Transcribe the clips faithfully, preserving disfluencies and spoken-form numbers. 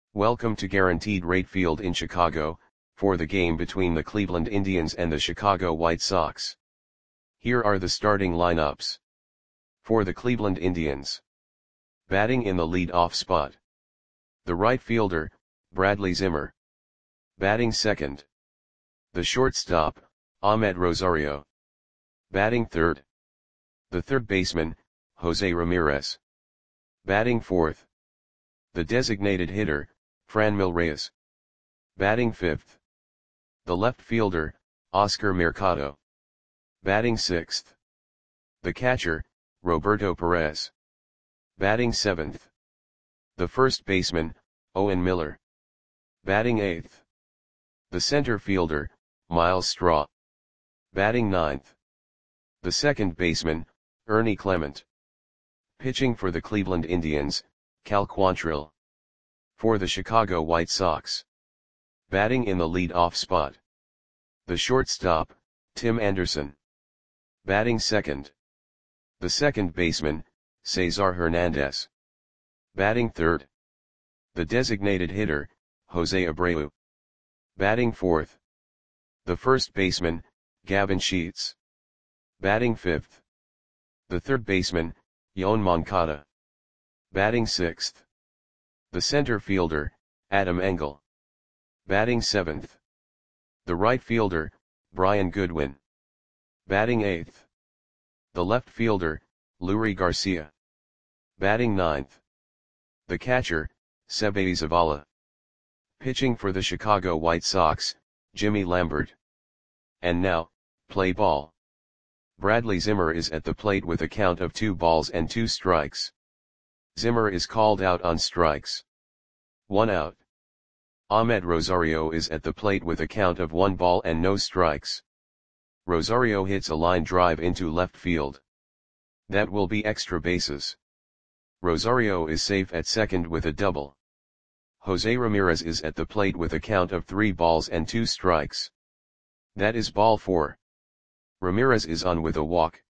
Welcome to Guaranteed Rate Field in Chicago, for the game between the Cleveland Indians and the Chicago White Sox. Here are the starting lineups. For the Cleveland Indians. Batting in the lead-off spot. The right fielder, Bradley Zimmer. Batting second. The shortstop, Amed Rosario. Batting third. The third baseman, Jose Ramirez. Batting fourth. The designated hitter, Franmil Reyes. Batting fifth. The left fielder, Oscar Mercado. Batting sixth. The catcher, Roberto Perez. Batting seventh. The first baseman, Owen Miller. Batting eighth. The center fielder, Myles Straw. Batting ninth. The second baseman, Ernie Clement. Pitching for the Cleveland Indians, Cal Quantrill. For the Chicago White Sox. Batting in the lead-off spot. The shortstop, Tim Anderson. Batting second. The second baseman, Cesar Hernandez. Batting third. The designated hitter, Jose Abreu. Batting fourth. The first baseman, Gavin Sheets. Batting fifth. The third baseman, Yoan Moncada. Batting sixth. The center fielder, Adam Engel. Batting seventh. The right fielder, Brian Goodwin. Batting eighth. The left fielder, Leury Garcia. Batting ninth. The catcher, Seby Zavala. Pitching for the Chicago White Sox, Jimmy Lambert. And now, play ball. Bradley Zimmer is at the plate with a count of two balls and two strikes. Zimmer is called out on strikes. One out. Amed Rosario is at the plate with a count of one ball and no strikes. Rosario hits a line drive into left field. That will be extra bases. Rosario is safe at second with a double. Jose Ramirez is at the plate with a count of three balls and two strikes. That is ball four. Ramirez is on with a walk.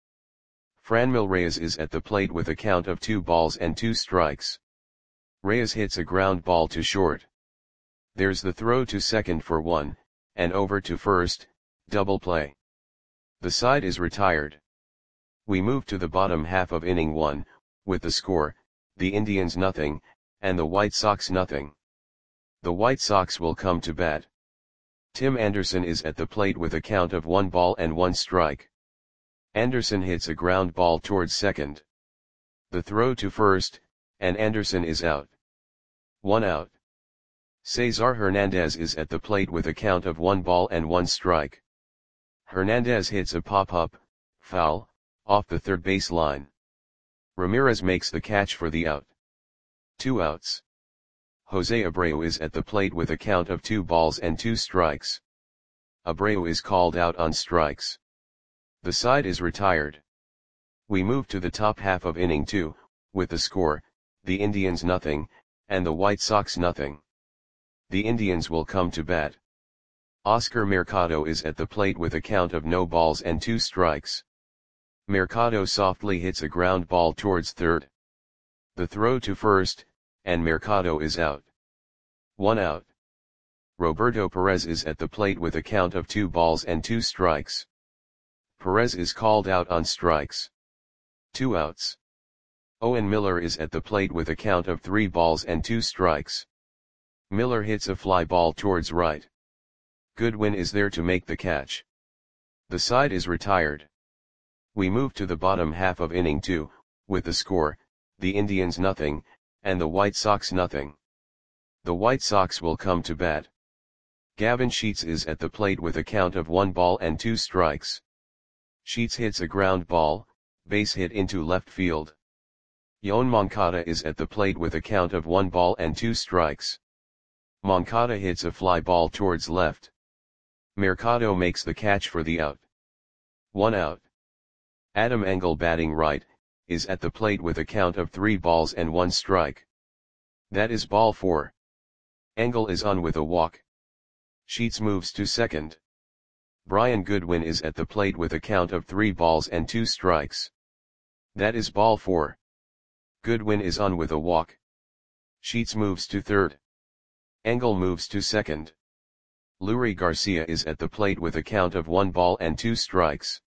Franmil Reyes is at the plate with a count of two balls and two strikes. Reyes hits a ground ball to short. There's the throw to second for one, and over to first, double play. The side is retired. We move to the bottom half of inning one, with the score, the Indians nothing, and the White Sox nothing. The White Sox will come to bat. Tim Anderson is at the plate with a count of one ball and one strike. Anderson hits a ground ball towards second. The throw to first, and Anderson is out. One out. Cesar Hernandez is at the plate with a count of one ball and one strike. Hernandez hits a pop-up, foul, off the third base line. Ramirez makes the catch for the out. Two outs. Jose Abreu is at the plate with a count of two balls and two strikes. Abreu is called out on strikes. The side is retired. We move to the top half of inning two, with the score, the Indians nothing, and the White Sox nothing. The Indians will come to bat. Oscar Mercado is at the plate with a count of no balls and two strikes. Mercado softly hits a ground ball towards third. The throw to first, and Mercado is out. One out. Roberto Perez is at the plate with a count of two balls and two strikes. Perez is called out on strikes. Two outs. Owen Miller is at the plate with a count of three balls and two strikes. Miller hits a fly ball towards right. Goodwin is there to make the catch. The side is retired. We move to the bottom half of inning two, with the score, the Indians nothing, and the White Sox nothing. The White Sox will come to bat. Gavin Sheets is at the plate with a count of one ball and two strikes. Sheets hits a ground ball, base hit into left field. Yoan Moncada is at the plate with a count of one ball and two strikes. Moncada hits a fly ball towards left. Mercado makes the catch for the out. One out. Adam Engel, batting right, is at the plate with a count of three balls and one strike. That is ball four. Engel is on with a walk. Sheets moves to second. Brian Goodwin is at the plate with a count of three balls and two strikes. That is ball four. Goodwin is on with a walk. Sheets moves to third. Engel moves to second. Leury Garcia is at the plate with a count of one ball and two strikes.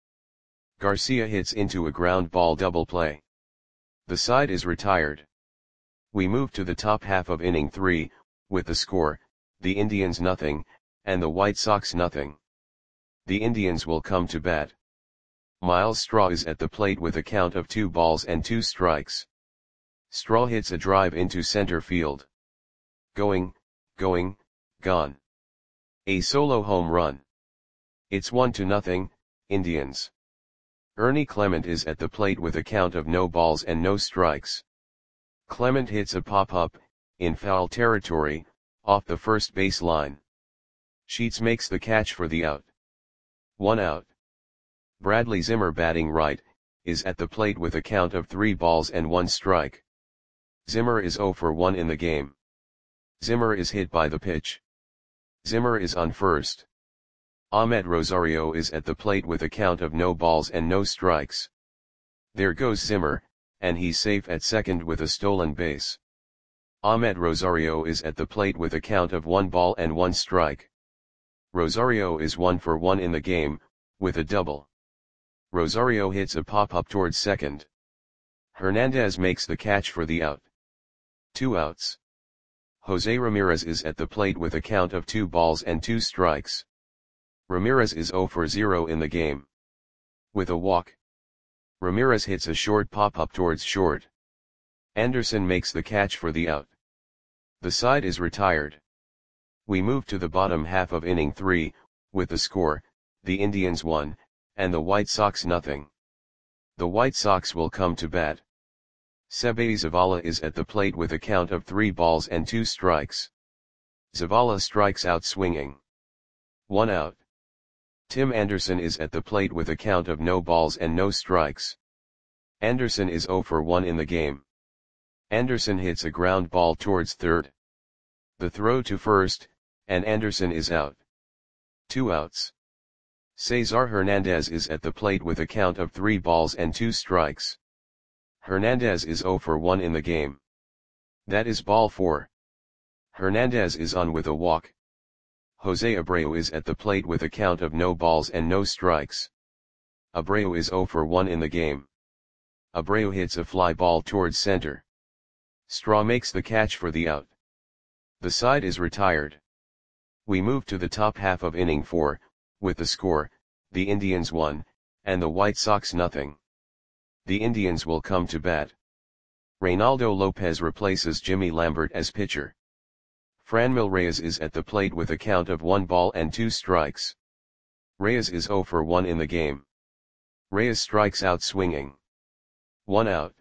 Garcia hits into a ground ball double play. The side is retired. We move to the top half of inning three, with the score, the Indians nothing, and the White Sox nothing. The Indians will come to bat. Miles Straw is at the plate with a count of two balls and two strikes. Straw hits a drive into center field. Going, going, gone. A solo home run. It's one to nothing, Indians. Ernie Clement is at the plate with a count of no balls and no strikes. Clement hits a pop-up, in foul territory, off the first base line. Sheets makes the catch for the out. One out. Bradley Zimmer, batting right, is at the plate with a count of three balls and one strike. Zimmer is zero for one in the game. Zimmer is hit by the pitch. Zimmer is on first. Ahmed Rosario is at the plate with a count of no balls and no strikes. There goes Zimmer, and he's safe at second with a stolen base. Ahmed Rosario is at the plate with a count of one ball and one strike. Rosario is one for one in the game, with a double. Rosario hits a pop-up towards second. Hernandez makes the catch for the out. Two outs. Jose Ramirez is at the plate with a count of two balls and two strikes. Ramirez is zero for zero in the game. With a walk. Ramirez hits a short pop-up towards short. Anderson makes the catch for the out. The side is retired. We move to the bottom half of inning three, with the score, the Indians one, and the White Sox nothing. The White Sox will come to bat. Seby Zavala is at the plate with a count of three balls and two strikes. Zavala strikes out swinging. One out. Tim Anderson is at the plate with a count of no balls and no strikes. Anderson is zero for one in the game. Anderson hits a ground ball towards third. The throw to first, and Anderson is out. Two outs. Cesar Hernandez is at the plate with a count of three balls and two strikes. Hernandez is zero for one in the game. That is ball four. Hernandez is on with a walk. Jose Abreu is at the plate with a count of no balls and no strikes. Abreu is zero for one in the game. Abreu hits a fly ball towards center. Straw makes the catch for the out. The side is retired. We move to the top half of inning four, with the score, the Indians one, and the White Sox nothing. The Indians will come to bat. Reynaldo Lopez replaces Jimmy Lambert as pitcher. Franmil Reyes is at the plate with a count of one ball and two strikes. Reyes is zero for one in the game. Reyes strikes out swinging. One out.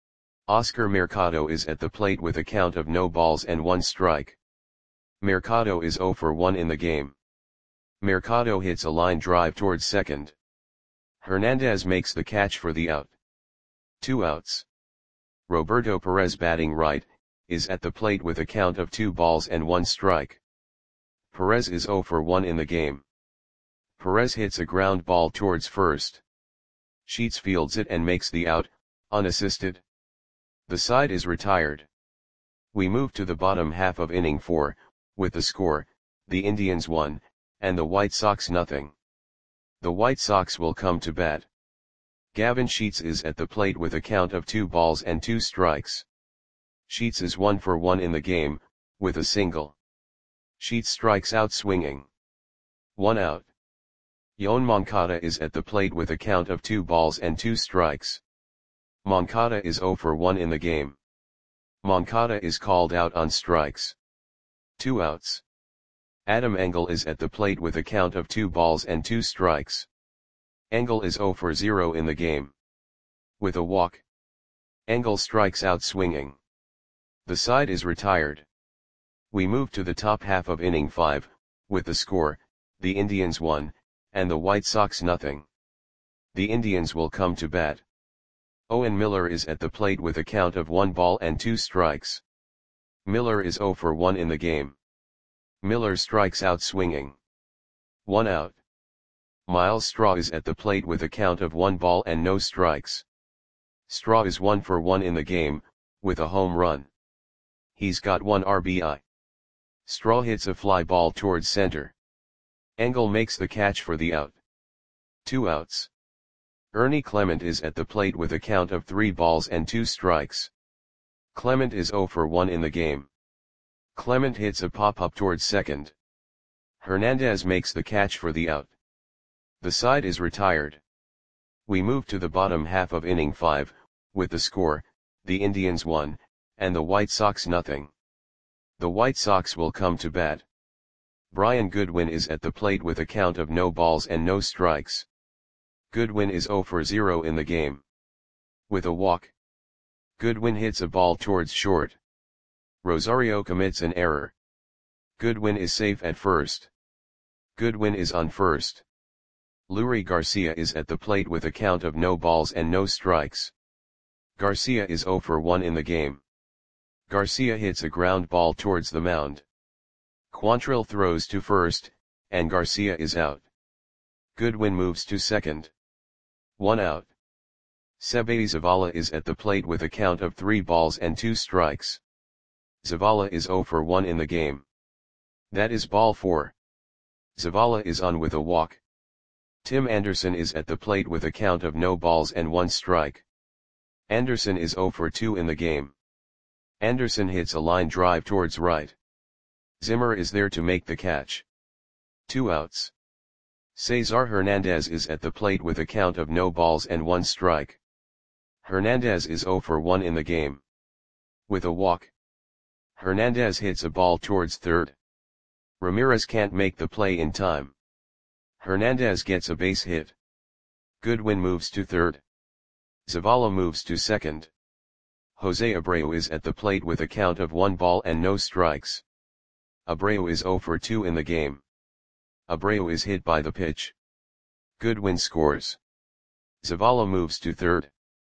Oscar Mercado is at the plate with a count of no balls and one strike. Mercado is zero for one in the game. Mercado hits a line drive towards second. Hernandez makes the catch for the out. Two outs. Roberto Perez, batting right, is at the plate with a count of two balls and one strike. Perez is zero for one in the game. Perez hits a ground ball towards first. Sheets fields it and makes the out, unassisted. The side is retired. We move to the bottom half of inning four, with the score, the Indians one, and the White Sox nothing. The White Sox will come to bat. Gavin Sheets is at the plate with a count of two balls and two strikes. Sheets is one for one in the game, with a single. Sheets strikes out swinging. One out. Yoan Moncada is at the plate with a count of two balls and two strikes. Moncada is zero for one in the game. Moncada is called out on strikes. Two outs. Adam Engel is at the plate with a count of two balls and two strikes. Engel is zero for zero in the game. With a walk. Engel strikes out swinging. The side is retired. We move to the top half of inning five, with the score, the Indians one, and the White Sox nothing. The Indians will come to bat. Owen Miller is at the plate with a count of one ball and two strikes. Miller is zero for one in the game. Miller strikes out swinging. One out. Miles Straw is at the plate with a count of one ball and no strikes. Straw is one for one in the game, with a home run. He's got one R B I. Straw hits a fly ball towards center. Engel makes the catch for the out. Two outs. Ernie Clement is at the plate with a count of three balls and two strikes. Clement is zero for one in the game. Clement hits a pop-up towards second. Hernandez makes the catch for the out. The side is retired. We move to the bottom half of inning five, with the score, the Indians one, and the White Sox nothing. The White Sox will come to bat. Brian Goodwin is at the plate with a count of no balls and no strikes. Goodwin is zero for zero in the game. With a walk. Goodwin hits a ball towards short. Rosario commits an error. Goodwin is safe at first. Goodwin is on first. Leury Garcia is at the plate with a count of no balls and no strikes. Garcia is zero for one in the game. Garcia hits a ground ball towards the mound. Quantrill throws to first, and Garcia is out. Goodwin moves to second. One out. Seby Zavala is at the plate with a count of three balls and two strikes. Zavala is zero for one in the game. That is ball four. Zavala is on with a walk. Tim Anderson is at the plate with a count of no balls and one strike. Anderson is zero for two in the game. Anderson hits a line drive towards right. Zimmer is there to make the catch. Two outs. Cesar Hernandez is at the plate with a count of no balls and one strike. Hernandez is zero for one in the game. With a walk. Hernandez hits a ball towards third. Ramirez can't make the play in time. Hernandez gets a base hit. Goodwin moves to third. Zavala moves to second. Jose Abreu is at the plate with a count of one ball and no strikes. Abreu is zero for two in the game. Abreu is hit by the pitch. Goodwin scores. Zavala moves to third.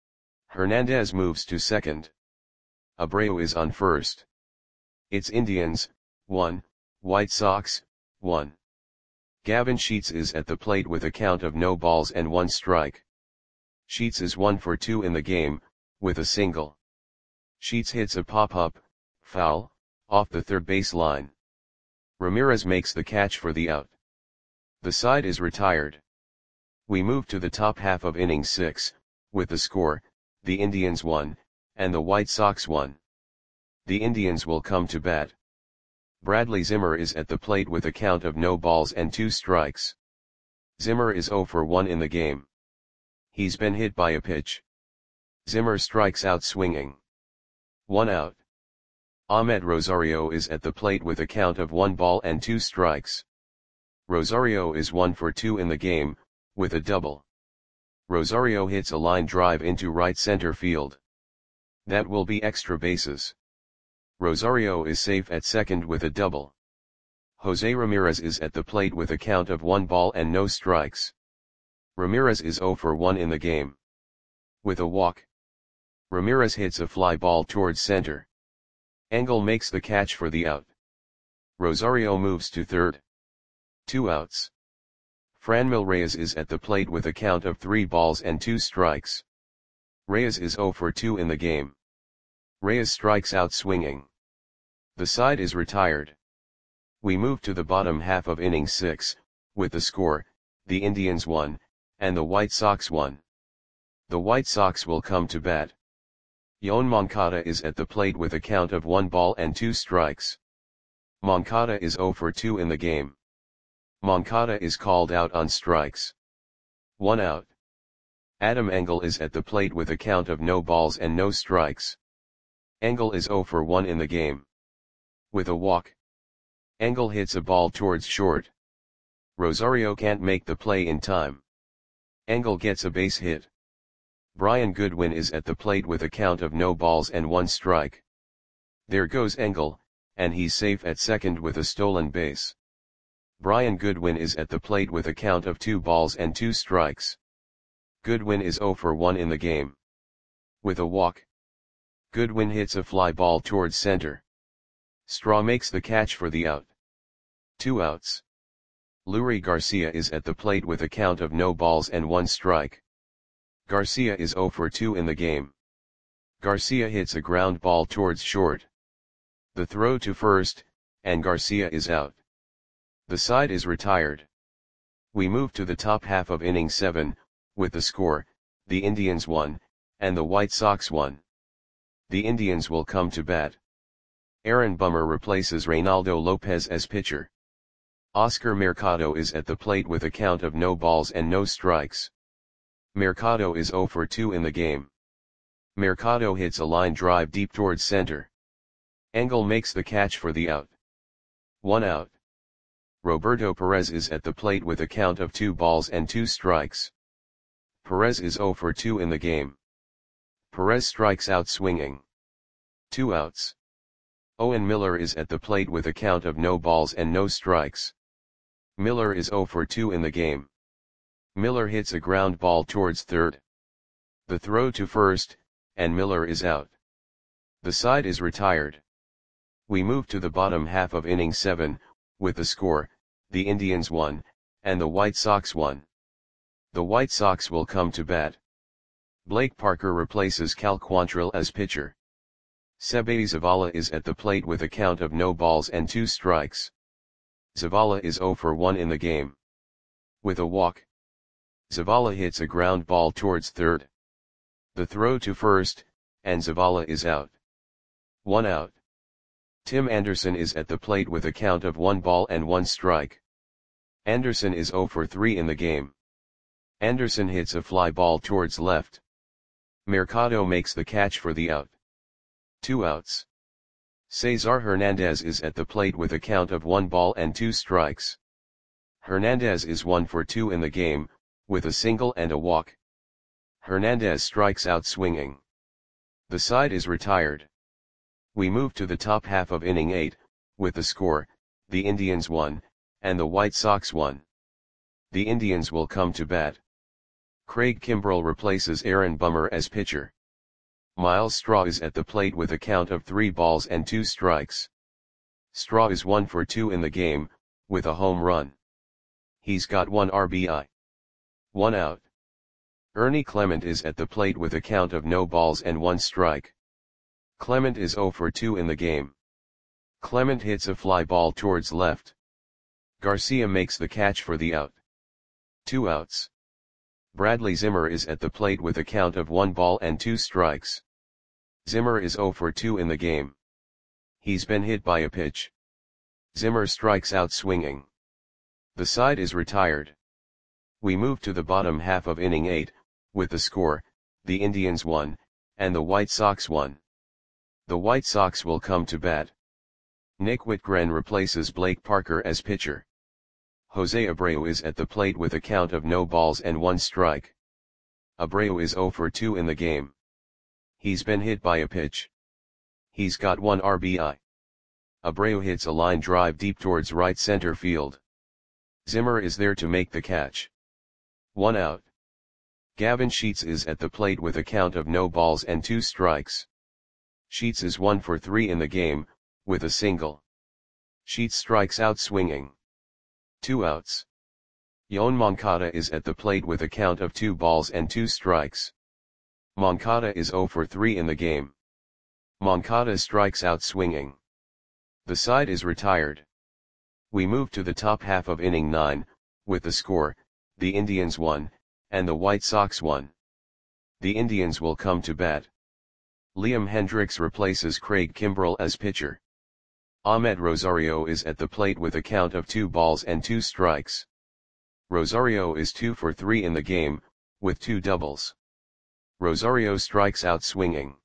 Hernandez moves to second. Abreu is on first. It's Indians, one, White Sox, one. Gavin Sheets is at the plate with a count of no balls and one strike. Sheets is one for two in the game, with a single. Sheets hits a pop-up, foul, off the third base line. Ramirez makes the catch for the out. The side is retired. We move to the top half of inning six, with the score, the Indians one, and the White Sox one. The Indians will come to bat. Bradley Zimmer is at the plate with a count of no balls and two strikes. Zimmer is zero for one in the game. He's been hit by a pitch. Zimmer strikes out swinging. One out. Ahmed Rosario is at the plate with a count of one ball and two strikes. Rosario is one for two in the game, with a double. Rosario hits a line drive into right center field. That will be extra bases. Rosario is safe at second with a double. Jose Ramirez is at the plate with a count of one ball and no strikes. Ramirez is zero for one in the game. With a walk. Ramirez hits a fly ball towards center. Engel makes the catch for the out. Rosario moves to third. Two outs. Franmil Reyes is at the plate with a count of three balls and two strikes. Reyes is zero for two in the game. Reyes strikes out swinging. The side is retired. We move to the bottom half of inning six, with the score, the Indians one, and the White Sox one. The White Sox will come to bat. Yoan Moncada is at the plate with a count of one ball and two strikes. Moncada is zero for two in the game. Moncada is called out on strikes. One out. Adam Engel is at the plate with a count of no balls and no strikes. Engel is zero for one in the game. With a walk. Engel hits a ball towards short. Rosario can't make the play in time. Engel gets a base hit. Brian Goodwin is at the plate with a count of no balls and one strike. There goes Engel, and he's safe at second with a stolen base. Brian Goodwin is at the plate with a count of two balls and two strikes. Goodwin is zero for one in the game. With a walk. Goodwin hits a fly ball towards center. Straw makes the catch for the out. Two outs. Leury Garcia is at the plate with a count of no balls and one strike. Garcia is zero for two in the game. Garcia hits a ground ball towards short. The throw to first, and Garcia is out. The side is retired. We move to the top half of inning seven, with the score, the Indians won, and the White Sox won. The Indians will come to bat. Aaron Bummer replaces Reynaldo Lopez as pitcher. Oscar Mercado is at the plate with a count of no balls and no strikes. Mercado is zero for two in the game. Mercado hits a line drive deep towards center. Engel makes the catch for the out. One out. Roberto Perez is at the plate with a count of two balls and two strikes. Perez is zero for two in the game. Perez strikes out swinging. Two outs. Owen Miller is at the plate with a count of no balls and no strikes. Miller is zero for two in the game. Miller hits a ground ball towards third. The throw to first, and Miller is out. The side is retired. We move to the bottom half of inning seven, with the score, the Indians won, and the White Sox won. The White Sox will come to bat. Blake Parker replaces Cal Quantrill as pitcher. Seby Zavala is at the plate with a count of no balls and two strikes. Zavala is zero for one in the game. With a walk, Zavala hits a ground ball towards third. The throw to first, and Zavala is out. One out. Tim Anderson is at the plate with a count of one ball and one strike. Anderson is zero for three in the game. Anderson hits a fly ball towards left. Mercado makes the catch for the out. Two outs. Cesar Hernandez is at the plate with a count of one ball and two strikes. Hernandez is one for two in the game, with a single and a walk. Hernandez strikes out swinging. The side is retired. We move to the top half of inning eight, with the score, the Indians won, and the White Sox won. The Indians will come to bat. Craig Kimbrell replaces Aaron Bummer as pitcher. Miles Straw is at the plate with a count of three balls and two strikes. Straw is one for two in the game, with a home run. He's got one R B I. One out. Ernie Clement is at the plate with a count of no balls and one strike. Clement is zero for two in the game. Clement hits a fly ball towards left. Garcia makes the catch for the out. Two outs. Bradley Zimmer is at the plate with a count of one ball and two strikes. Zimmer is zero for two in the game. He's been hit by a pitch. Zimmer strikes out swinging. The side is retired. We move to the bottom half of inning eight, with the score, the Indians won, and the White Sox won. The White Sox will come to bat. Nick Whitgren replaces Blake Parker as pitcher. Jose Abreu is at the plate with a count of no balls and one strike. Abreu is zero for two in the game. He's been hit by a pitch. He's got one R B I. Abreu hits a line drive deep towards right center field. Zimmer is there to make the catch. One out. Gavin Sheets is at the plate with a count of no balls and two strikes. Sheets is one for three in the game, with a single. Sheets strikes out swinging. Two outs. Yoan Moncada is at the plate with a count of two balls and two strikes. Moncada is zero for three in the game. Moncada strikes out swinging. The side is retired. We move to the top half of inning nine, with the score, the Indians won, and the White Sox won. The Indians will come to bat. Liam Hendriks replaces Craig Kimbrell as pitcher. Ahmed Rosario is at the plate with a count of two balls and two strikes. Rosario is two for three in the game, with two doubles. Rosario strikes out swinging.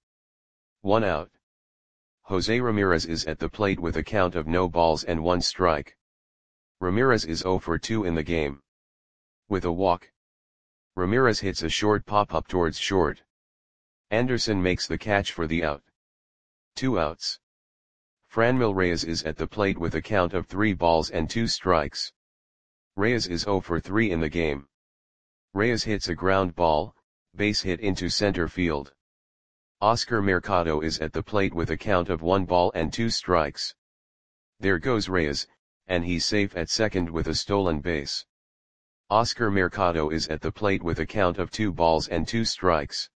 One out. Jose Ramirez is at the plate with a count of no balls and one strike. Ramirez is zero for two in the game. With a walk, Ramirez hits a short pop-up towards short. Anderson makes the catch for the out. Two outs. Franmil Reyes is at the plate with a count of three balls and two strikes. Reyes is zero for three in the game. Reyes hits a ground ball, base hit into center field. Oscar Mercado is at the plate with a count of one ball and two strikes. There goes Reyes, and he's safe at second with a stolen base. Oscar Mercado is at the plate with a count of two balls and two strikes.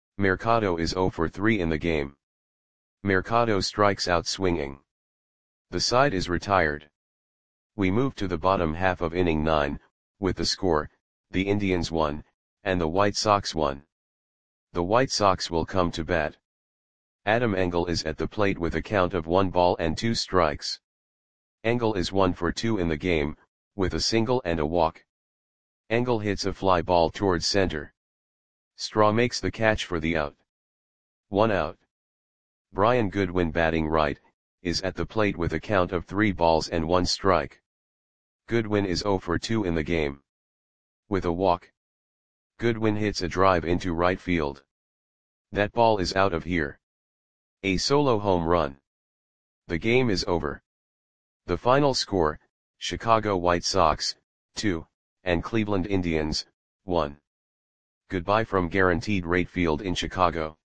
Mercado is zero for three in the game. Mercado strikes out swinging. The side is retired. We move to the bottom half of inning nine, with the score, the Indians won, and the White Sox won. The White Sox will come to bat. Adam Engel is at the plate with a count of one ball and two strikes. Engel is one for two in the game, with a single and a walk. Engel hits a fly ball towards center. Straw makes the catch for the out. One out. Brian Goodwin, batting right, is at the plate with a count of three balls and one strike. Goodwin is zero for two in the game. With a walk. Goodwin hits a drive into right field. That ball is out of here. A solo home run. The game is over. The final score, Chicago White Sox, two, and Cleveland Indians, one. Goodbye from Guaranteed Rate Field in Chicago.